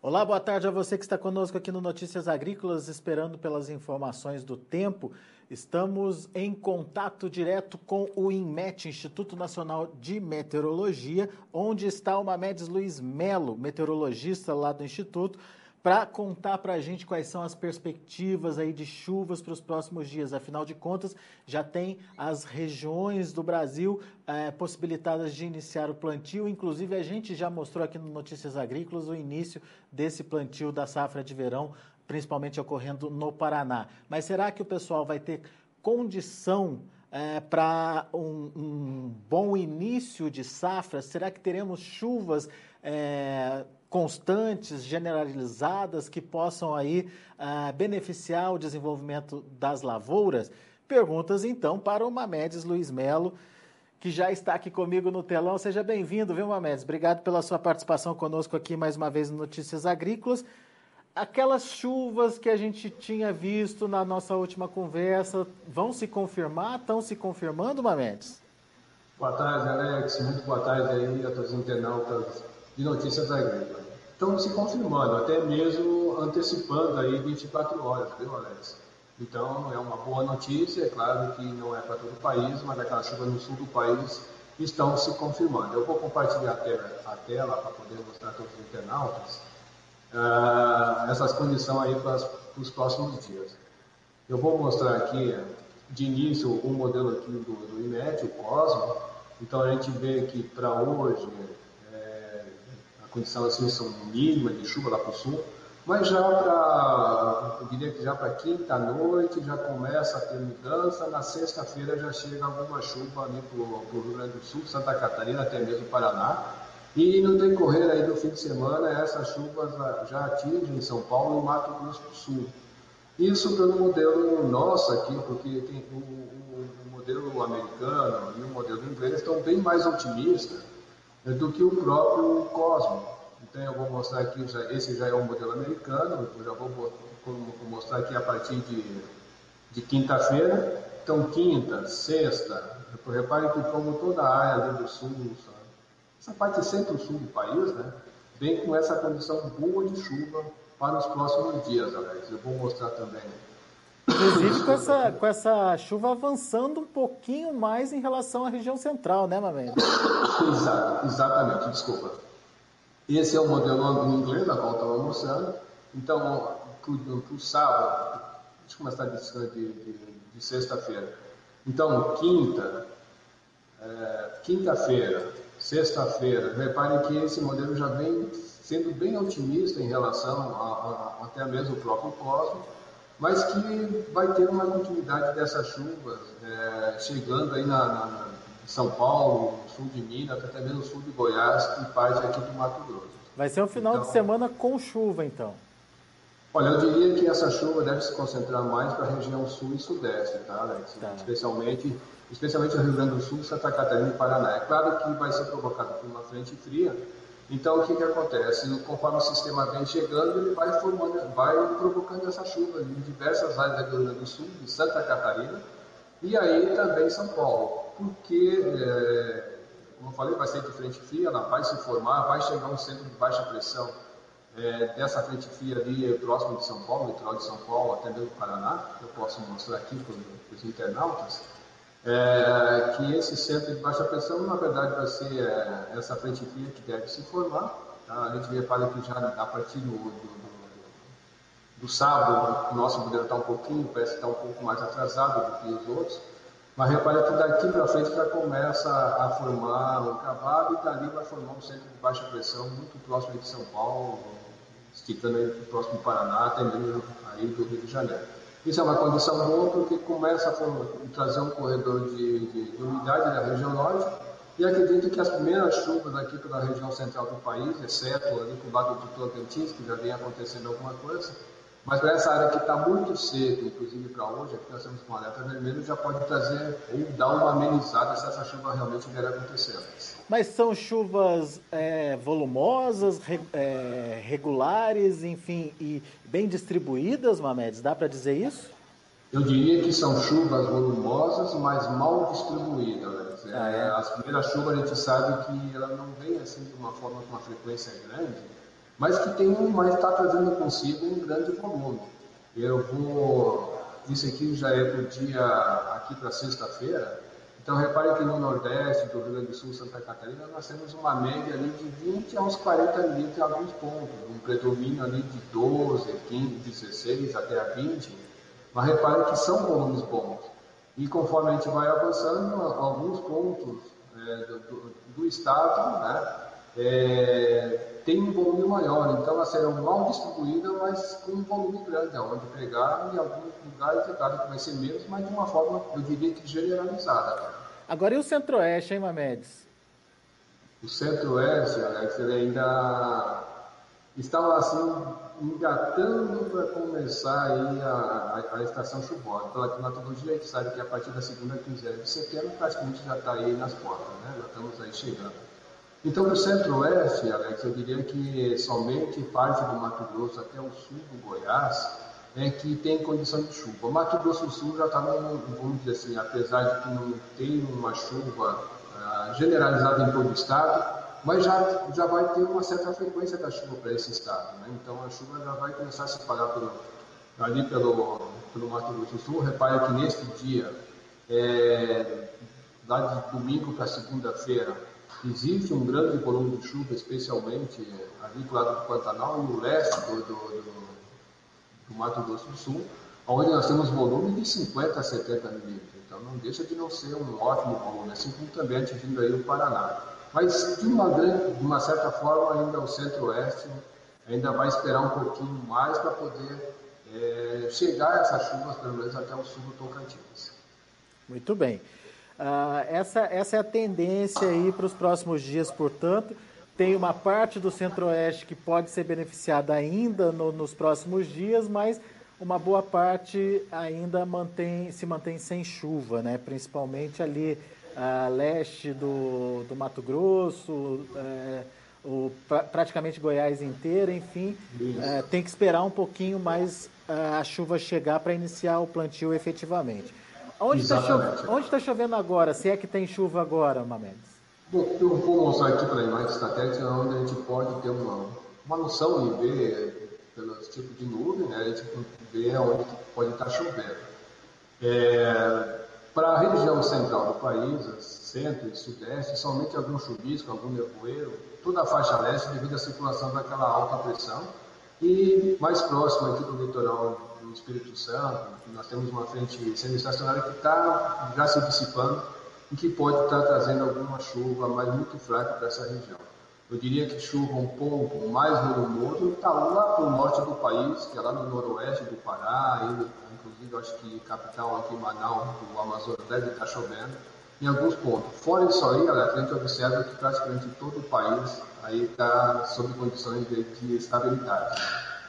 Olá, boa tarde a você que está conosco aqui no Notícias Agrícolas, esperando pelas informações do tempo. Estamos em contato direto com o INMET, Instituto Nacional de Meteorologia, onde está o Mamedes Luiz Melo, meteorologista lá do Instituto, para contar para a gente quais são as perspectivas aí de chuvas para os próximos dias. Afinal de contas, já tem as regiões do Brasil possibilitadas de iniciar o plantio. Inclusive, a gente já mostrou aqui no Notícias Agrícolas o início desse plantio da safra de verão, principalmente ocorrendo no Paraná. Mas será que o pessoal vai ter condição para um bom início de safra? Será que teremos chuvas constantes, generalizadas, que possam aí beneficiar o desenvolvimento das lavouras? Perguntas, então, para o Mamedes Luiz Melo, que já está aqui comigo no telão. Seja bem-vindo, viu, Mamedes? Obrigado pela sua participação conosco aqui mais uma vez no Notícias Agrícolas. Aquelas chuvas que a gente tinha visto na nossa última conversa vão se confirmar? Estão se confirmando, Mamedes? Boa tarde, Alex. Muito boa tarde aí a todos os internautas de Notícias Agrícolas. Estão se confirmando, até mesmo antecipando aí 24 horas, viu, Alex? Então, é uma boa notícia. É claro que não é para todo o país, mas aquelas chuvas no sul do país estão se confirmando. Eu vou compartilhar a tela para poder mostrar a todos os internautas essas condições aí para os próximos dias. Eu vou mostrar aqui, de início, o modelo aqui do INMET, o Cosmo. Então, a gente vê que para hoje, a condição assim são mínima de chuva lá para o sul, mas eu diria que já para quinta-noite já começa a ter mudança. Na sexta-feira já chega alguma chuva ali para o Rio Grande do Sul, Santa Catarina, até mesmo Paraná. E no decorrer aí do fim de semana, essas chuvas já atingem São Paulo e Mato Grosso do Sul. Isso pelo modelo nosso aqui, porque tem o modelo americano e o modelo inglês estão bem mais otimistas do que o próprio Cosmo. Então eu vou mostrar aqui, esse já é o modelo americano, eu já vou mostrar aqui a partir de quinta-feira. Então quinta, sexta, reparem que como toda a área ali do sul, essa parte centro-sul do país, né, vem com essa condição boa de chuva para os próximos dias, Alex. Eu vou mostrar também. Inclusive com essa chuva avançando um pouquinho mais em relação à região central, né, Mamedes? Exatamente, desculpa. Esse é o modelo em inglês, na qual eu estava mostrando. Então, para o sábado, deixa eu começar de sexta-feira. Então, quinta-feira, sexta-feira, reparem que esse modelo já vem sendo bem otimista em relação até mesmo o próprio Cosmo, mas que vai ter uma continuidade dessas chuvas chegando aí na São Paulo, sul de Minas, até mesmo sul de Goiás e parte aqui do Mato Grosso. Vai ser um final de semana com chuva, então? Olha, eu diria que essa chuva deve se concentrar mais para a região sul e sudeste, tá, Alex? Tá. Especialmente o Rio Grande do Sul, Santa Catarina e Paraná. É claro que vai ser provocado por uma frente fria. Então, o que acontece? Conforme o sistema vem chegando, ele vai provocando essa chuva em diversas áreas do Rio Grande do Sul, de Santa Catarina, e aí também São Paulo. Porque, como eu falei, vai ser de frente fria, ela vai se formar, vai chegar um centro de baixa pressão dessa frente fria ali próximo de São Paulo, litoral de São Paulo, até mesmo Paraná. Eu posso mostrar aqui para os internautas. Que esse centro de baixa pressão, na verdade, vai ser essa frente fria que deve se formar. Tá? A gente repara que já a partir do sábado, o nosso modelo está um pouquinho, parece que está um pouco mais atrasado do que os outros, mas repara que daqui para frente já começa a formar um cavalo e dali vai formar um centro de baixa pressão muito próximo de São Paulo, esticando aí para o próximo Paraná, até mesmo aí do Rio de Janeiro. Isso é uma condição boa porque começa a trazer um corredor de umidade na região norte, e acredito que as primeiras chuvas aqui pela região central do país, exceto ali para o lado do Tocantins, que já vem acontecendo alguma coisa, mas para essa área que está muito seca, inclusive para hoje, aqui nós temos com alerta vermelho, já pode trazer ou dar uma amenizada se essa chuva realmente vier acontecendo. Mas são chuvas volumosas, regulares, enfim, e bem distribuídas, Mamedes? Dá para dizer isso? Eu diria que são chuvas volumosas, mas mal distribuídas. As primeiras chuvas a gente sabe que ela não vem assim de uma forma com uma frequência grande, mas que está trazendo consigo um grande volume. Isso aqui já é do dia aqui para sexta-feira, então repare que no Nordeste, do Rio Grande do Sul, Santa Catarina, nós temos uma média ali de 20 a uns 40 milímetros em alguns pontos, um predomínio ali de 12, 15, 16 até a 20, mas repare que são volumes bons. E conforme a gente vai avançando, alguns pontos do estado, né, tem um volume maior, então elas serão mal distribuídas, mas com um volume grande, onde pegar em alguns lugares, é claro que vai ser menos, mas de uma forma, eu diria que generalizada. Agora e o Centro-Oeste, hein, Mamedes? O Centro-Oeste, Alex, ele ainda estava assim, engatando para começar aí a estação chuvosa. Pela climatologia, a gente sabe que a partir da segunda quinzena de setembro, praticamente já está aí nas portas, né? Já estamos aí chegando. Então, no Centro-Oeste, Alex, eu diria que somente parte do Mato Grosso até o sul do Goiás é que tem condição de chuva. O Mato Grosso do Sul já está, vamos dizer assim, apesar de que não tem uma chuva generalizada em todo o estado, mas já vai ter uma certa frequência da chuva para esse estado, né? Então, a chuva já vai começar a se espalhar ali pelo Mato Grosso do Sul. Repare que neste dia, lá de domingo para segunda-feira, existe um grande volume de chuva, especialmente ali do lado do Pantanal e o leste do Mato Grosso do Sul, onde nós temos volume de 50 a 70 milímetros. Então não deixa de não ser um ótimo volume, assim como também atingindo aí o Paraná. Mas de uma certa forma ainda o Centro-Oeste ainda vai esperar um pouquinho mais para poder chegar a essas chuvas, pelo menos até o sul do Tocantins. Muito bem. Essa é a tendência aí para os próximos dias, portanto. Tem uma parte do Centro-Oeste que pode ser beneficiada ainda nos próximos dias, mas uma boa parte ainda se mantém sem chuva, né? Principalmente ali leste do Mato Grosso, praticamente Goiás inteira, enfim. Tem que esperar um pouquinho mais a chuva chegar para iniciar o plantio efetivamente. Onde está chovendo agora? Se é que tem chuva agora, Mamedes? Bom, eu vou mostrar aqui para a imagem estratégica onde a gente pode ter uma noção e ver pelos tipos de nuvem, né? A gente vê onde pode estar chovendo. Para a região central do país, centro e sudeste, somente algum chuvisco, algum nevoeiro, toda a faixa leste devido à circulação daquela alta pressão. E mais próximo aqui do litoral do Espírito Santo, nós temos uma frente semi-estacionária que está já se dissipando e que pode estar trazendo alguma chuva, mas muito fraca para essa região. Eu diria que chuva um pouco mais volumoso está lá para o norte do país, que é lá no noroeste do Pará, inclusive acho que capital aqui em Manaus, o Amazonas deve estar chovendo, em alguns pontos. Fora isso aí, a gente observa que praticamente todo o país aí está sob condições de estabilidade.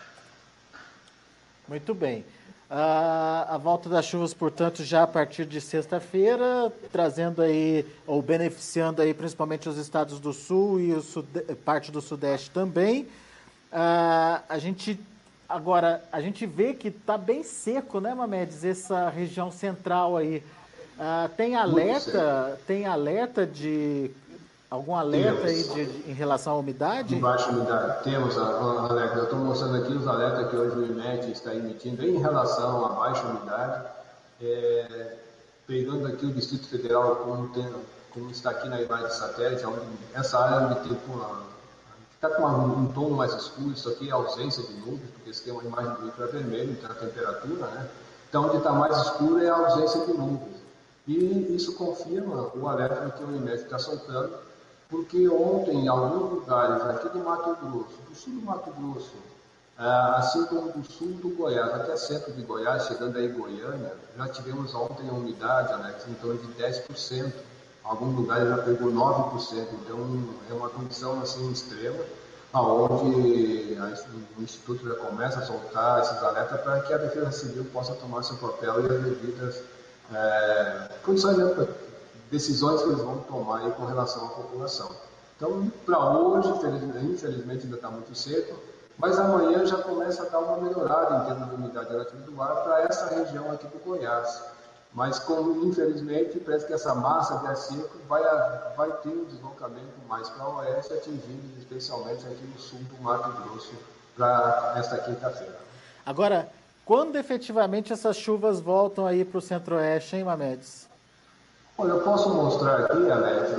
Muito bem. A volta das chuvas, portanto, já a partir de sexta-feira, trazendo aí, ou beneficiando aí principalmente os estados do sul e parte do sudeste também. A gente vê que está bem seco, né, Mamedes, essa região central aí. Tem alerta de... Algum alerta aí em relação à umidade? De baixa umidade. Temos alerta. Eu estou mostrando aqui os alertas que hoje o IMET está emitindo em relação à baixa umidade. Pegando aqui o Distrito Federal, como está aqui na imagem de satélite, onde essa área onde está com um tom mais escuro, isso aqui é ausência de nuvens, porque você tem uma imagem do infravermelho, então a temperatura, né? Então onde está mais escuro é a ausência de nuvens. E isso confirma o alerta que o IMET está soltando, porque ontem, em alguns lugares aqui do Mato Grosso, do sul do Mato Grosso, assim como do sul do Goiás, até centro de Goiás, chegando aí em Goiânia, já tivemos ontem a umidade, em torno de 10%. Alguns lugares já pegou 9%. Então, é uma condição assim extrema, onde o Instituto já começa a soltar esses alertas para que a Defesa Civil possa tomar seu papel e as devidas condições decisões que eles vão tomar aí com relação à população. Então, para hoje, infelizmente ainda está muito seco, mas amanhã já começa a dar uma melhorada em termos de umidade relativa do ar para essa região aqui do Goiás. Mas, como infelizmente, parece que essa massa de ar seco vai ter um deslocamento mais para o oeste, atingindo especialmente aqui no sul do Mato Grosso para esta quinta-feira. Agora, quando efetivamente essas chuvas voltam aí para o centro-oeste, hein, Mamedes? Olha, eu posso mostrar aqui, Alex,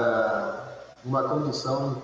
uma condição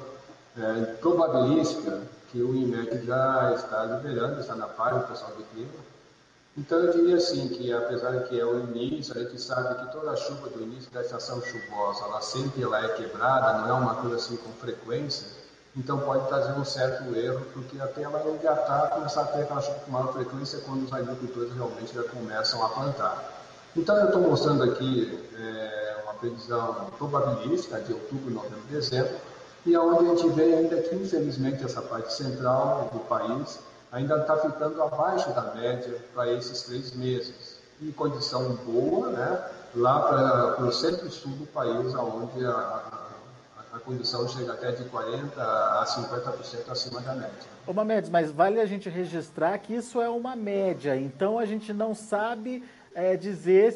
probabilística que o INMET já está liberando, está na par do pessoal do clima. Então eu diria assim que, apesar de que é o início, a gente sabe que toda a chuva do início da estação chuvosa, ela é quebrada, não é uma coisa assim com frequência, então pode trazer um certo erro, porque até ela engatar, começar a ter aquela chuva com maior frequência quando os agricultores realmente já começam a plantar. Então eu estou mostrando aqui uma previsão probabilística de outubro, novembro, dezembro, e onde a gente vê ainda que, infelizmente, essa parte central do país ainda está ficando abaixo da média para esses 3 meses. E condição boa, né, lá para o centro-sul do país, onde a condição chega até de 40% a 50% acima da média. Ô Mamedes, mas vale a gente registrar que isso é uma média, então a gente não sabe dizer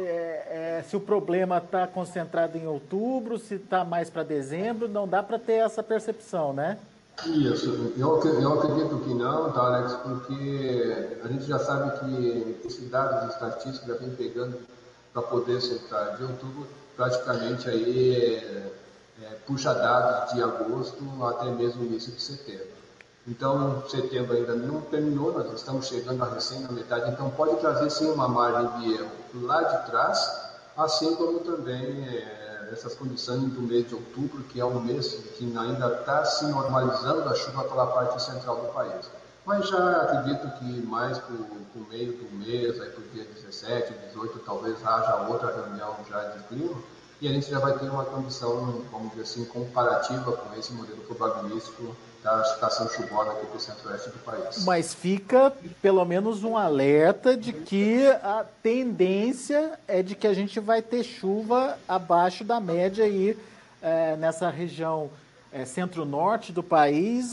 se o problema está concentrado em outubro, se está mais para dezembro, não dá para ter essa percepção, né? Isso, eu acredito que não, tá, Alex, porque a gente já sabe que esses dados estatísticos já vem pegando para poder soltar de outubro, praticamente aí puxa dados de agosto até mesmo início de setembro. Então, setembro ainda não terminou, nós estamos chegando a recém na metade, então pode trazer sim uma margem de erro lá de trás, assim como também essas condições do mês de outubro, que é um mês que ainda está se normalizando a chuva pela parte central do país. Mas já acredito que mais para o meio do mês, aí para o dia 17, 18, talvez haja outra reunião já de clima, e a gente já vai ter uma condição, vamos dizer assim, comparativa com esse modelo probabilístico da estação chuvosa aqui para o centro-oeste do país. Mas fica pelo menos um alerta de que a tendência é de que a gente vai ter chuva abaixo da média aí nessa região centro-norte do país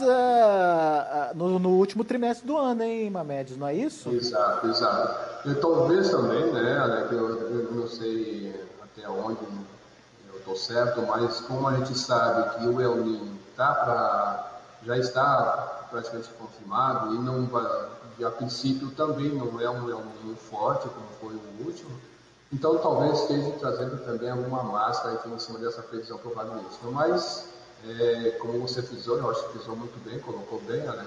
no último trimestre do ano, hein, Mamedes, não é isso? Exato, exato. E talvez também, né, Alex, eu não sei até onde eu estou certo, mas como a gente sabe que o El Niño já está praticamente confirmado e não vai, a princípio também não é um El Niño forte como foi o último, então talvez esteja trazendo também alguma massa aqui em cima dessa previsão probabilística. Mas, como você frisou, eu acho que frisou muito bem, colocou bem, Alex,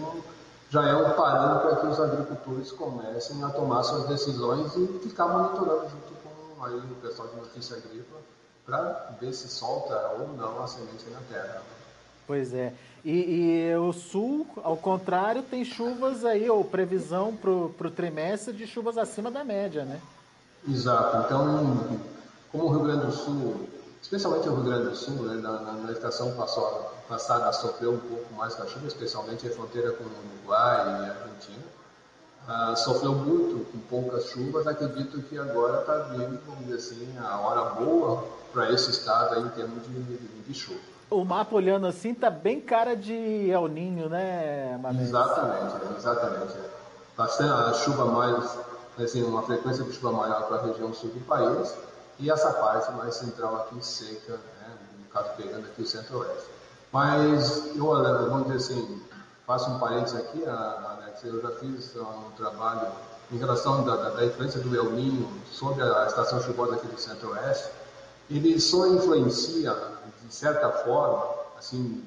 já é um parâmetro para que os agricultores comecem a tomar suas decisões e ficar monitorando junto com aí, o pessoal de notícia agrícola para ver se solta ou não a semente na terra. Pois é. E o sul, ao contrário, tem chuvas aí, ou previsão para o trimestre de chuvas acima da média, né? Exato. Então, como o Rio Grande do Sul, especialmente o Rio Grande do Sul, né, na estação passada sofreu um pouco mais com a chuva, especialmente a fronteira com o Uruguai e a Argentina. Sofreu muito com poucas chuvas, acredito que agora está vindo, vamos dizer assim, a hora boa para esse estado aí em termos de chuva. O mapa olhando assim tá bem cara de El Niño, né, Mamedes? Exatamente. Bastante a chuva mais, assim, uma frequência de chuva maior para a região sul do país e essa parte mais central aqui seca, né, no caso pegando aqui o centro-oeste. Mas eu, vamos dizer assim, faço um parênteses aqui, Alex, eu já fiz um trabalho em relação da influência do El Niño sobre a estação chuvosa aqui do centro-oeste. Ele só influencia, de certa forma, assim,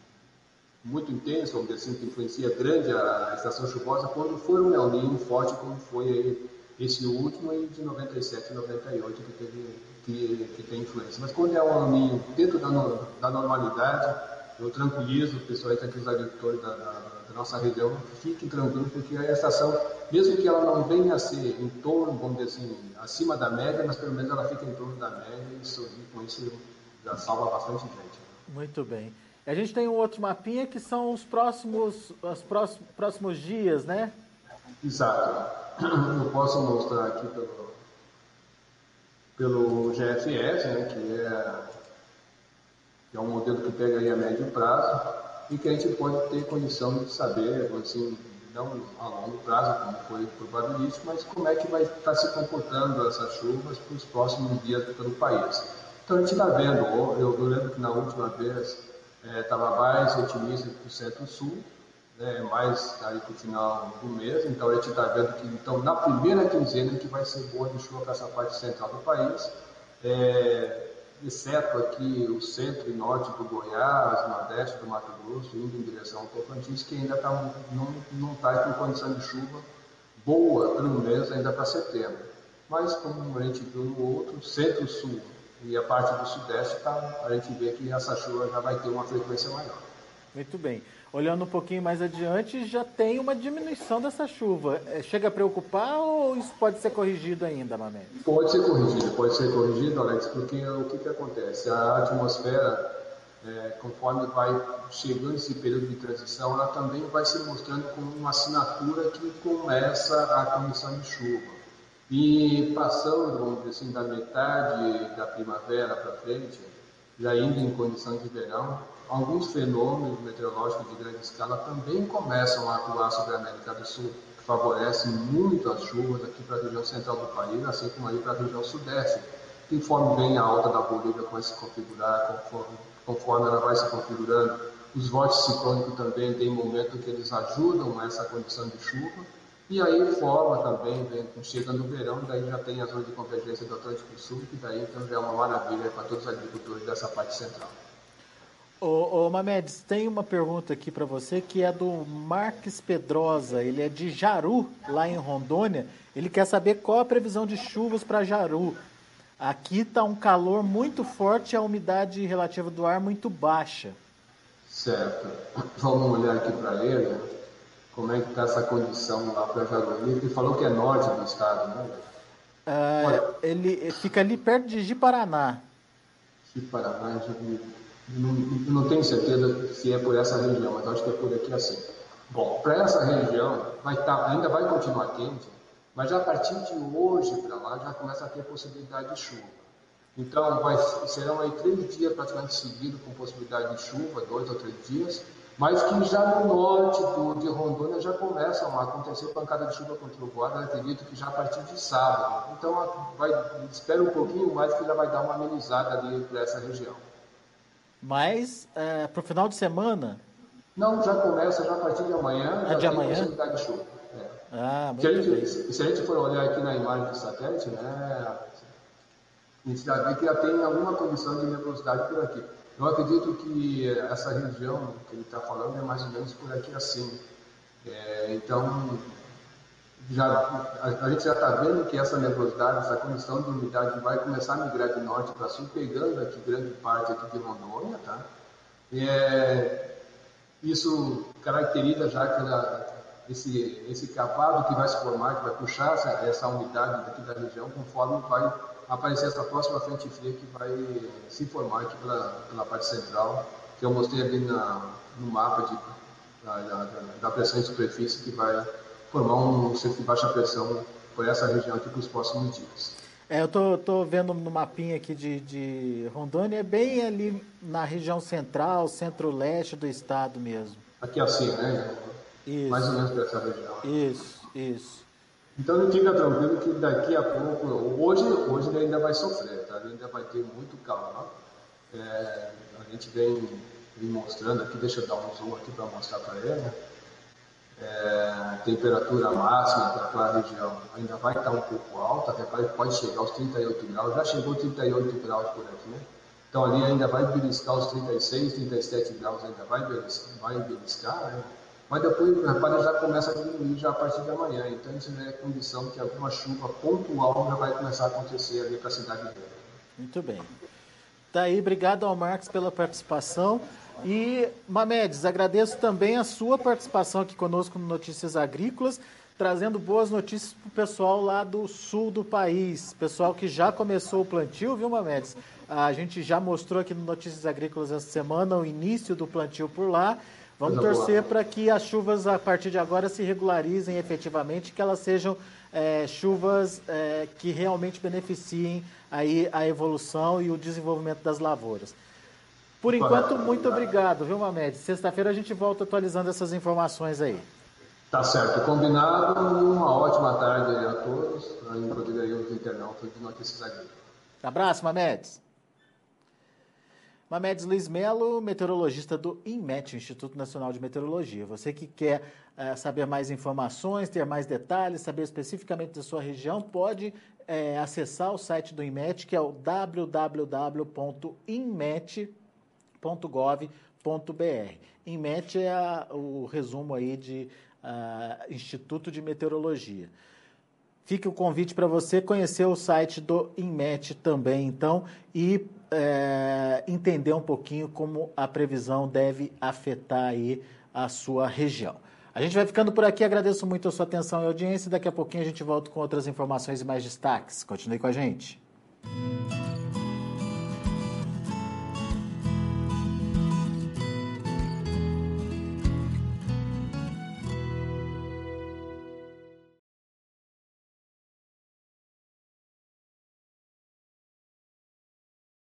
muito intenso, vamos dizer assim, que influencia grande a estação chuvosa, quando for um El Niño forte, como foi esse último aí de 97 e 98, que tem influência. Mas quando é um El Niño dentro da normalidade, eu tranquilizo o pessoal que aqui, os agricultores da nossa região, fiquem tranquilos, porque a estação, mesmo que ela não venha a ser em torno, vamos dizer assim, acima da média, mas pelo menos ela fica em torno da média e com isso já salva bastante gente. Muito bem. A gente tem um outro mapinha que são os próximos dias, né? Exato. Eu posso mostrar aqui pelo GFS, né, que é um modelo que pega aí a médio prazo e que a gente pode ter condição de saber, assim, não a longo prazo, como foi probabilístico, mas como é que vai estar se comportando essas chuvas para os próximos dias pelo país. Então a gente está vendo, eu lembro que na última vez estava mais otimista para o centro-sul, né, mais aí para o final do mês, então a gente está vendo que então, na primeira quinzena que vai ser boa de chuva para essa parte central do país, exceto aqui o centro e norte do Goiás, nordeste do Mato Grosso, indo em direção ao Tocantins, que ainda não está com condição de chuva boa pelo menos ainda para setembro. Mas como a gente viu no outro, centro-sul e a parte do sudeste, a gente vê que essa chuva já vai ter uma frequência maior. Muito bem. Olhando um pouquinho mais adiante, já tem uma diminuição dessa chuva. Chega a preocupar ou isso pode ser corrigido ainda, Mamed? Pode ser corrigido, Alex, porque o que acontece? A atmosfera, conforme vai chegando esse período de transição, ela também vai se mostrando como uma assinatura que começa a condição de chuva. E passando, vamos dizer assim, da metade da primavera para frente, já indo em condição de verão, alguns fenômenos meteorológicos de grande escala também começam a atuar sobre a América do Sul, que favorecem muito as chuvas aqui para a região central do país, assim como aí para a região sudeste. Conforme vem a alta da Bolívia vai se configurar, conforme ela vai se configurando, os vórtices ciclônicos também tem momento que eles ajudam essa condição de chuva, e aí forma também, chega no verão, daí já tem a zona de convergência do Atlântico Sul, que daí então já é uma maravilha para todos os agricultores dessa parte central. Ô Mamedes, tem uma pergunta aqui para você que é do Marques Pedrosa, ele é de Jaru, lá em Rondônia. Ele quer saber qual a previsão de chuvas para Jaru. Aqui está um calor muito forte e a umidade relativa do ar muito baixa. Certo. Vamos olhar aqui para ele, como é que está essa condição lá para Jaru. Ele falou que é norte do estado, né? Ele fica ali perto de Ji-Paraná. Ji-Paraná, não tenho certeza se é por essa região, mas acho que é por aqui assim. Bom, para essa região ainda vai continuar quente, mas já a partir de hoje para lá já começa a ter possibilidade de chuva. Então serão aí 3 dias praticamente seguidos com possibilidade de chuva, 2 ou 3 dias, mas que já no norte de Rondônia já começam a acontecer pancada de chuva com trovoada, acredito que já a partir de sábado. Então espera um pouquinho mais que já vai dar uma amenizada ali para essa região. Mas para o final de semana? Não, já começa já a partir de amanhã, já tem possibilidade de chuva. Se a gente for olhar aqui na imagem do satélite, né, a gente já vê que já tem alguma condição de nebulosidade por aqui. Eu acredito que essa região que ele está falando é mais ou menos por aqui assim. Então, a gente já está vendo que essa nebulosidade, essa condição de umidade vai começar a migrar de norte para sul, pegando aqui grande parte aqui de Rondônia, tá? Isso caracteriza já esse cavado que vai se formar, que vai puxar essa umidade daqui da região, conforme vai aparecer essa próxima frente fria que vai se formar aqui pela parte central, que eu mostrei ali no mapa da pressão em superfície, que vai formar um centro de baixa pressão por essa região aqui para os próximos dias. Eu tô vendo no mapinha aqui de Rondônia, é bem ali na região central, centro-leste do estado mesmo. Aqui assim, né? Isso. Mais ou menos para essa região. Isso. Então não fica tranquilo que daqui a pouco, hoje ele ainda vai sofrer, tá? Ele ainda vai ter muito calor. A gente vem mostrando aqui, deixa eu dar um zoom aqui para mostrar para ele. Temperatura máxima para aquela região ainda vai estar um pouco alta, pode chegar aos 38 graus, já chegou 38 graus por aqui, né? Então ali ainda vai beliscar os 36, 37 graus, ainda vai beliscar, né? Mas depois já começa a diminuir já a partir de amanhã, então isso é condição que alguma chuva pontual já vai começar a acontecer ali para a cidade dele. Muito bem. Tá aí, obrigado ao Marcos pela participação. E, Mamedes, agradeço também a sua participação aqui conosco no Notícias Agrícolas, trazendo boas notícias para o pessoal lá do sul do país, pessoal que já começou o plantio, viu, Mamedes? A gente já mostrou aqui no Notícias Agrícolas essa semana o início do plantio por lá. Vamos torcer para que as chuvas, a partir de agora, se regularizem efetivamente, que elas sejam chuvas que realmente beneficiem aí a evolução e o desenvolvimento das lavouras. Por enquanto, muito obrigado, viu, Mamed? Sexta-feira a gente volta atualizando essas informações aí. Tá certo, combinado. Uma ótima tarde a todos, inclusive aí os internautas de Notícias Agrícolas. Abraço, Mamedes. Mamedes Luiz Melo, meteorologista do INMET, Instituto Nacional de Meteorologia. Você que quer saber mais informações, ter mais detalhes, saber especificamente da sua região, pode acessar o site do INMET, que é o www.inmet.gov.br. INMET é o resumo aí de Instituto de Meteorologia. Fica o convite para você conhecer o site do INMET também, então, e entender um pouquinho como a previsão deve afetar aí a sua região. A gente vai ficando por aqui, agradeço muito a sua atenção e audiência, daqui a pouquinho a gente volta com outras informações e mais destaques. Continue com a gente.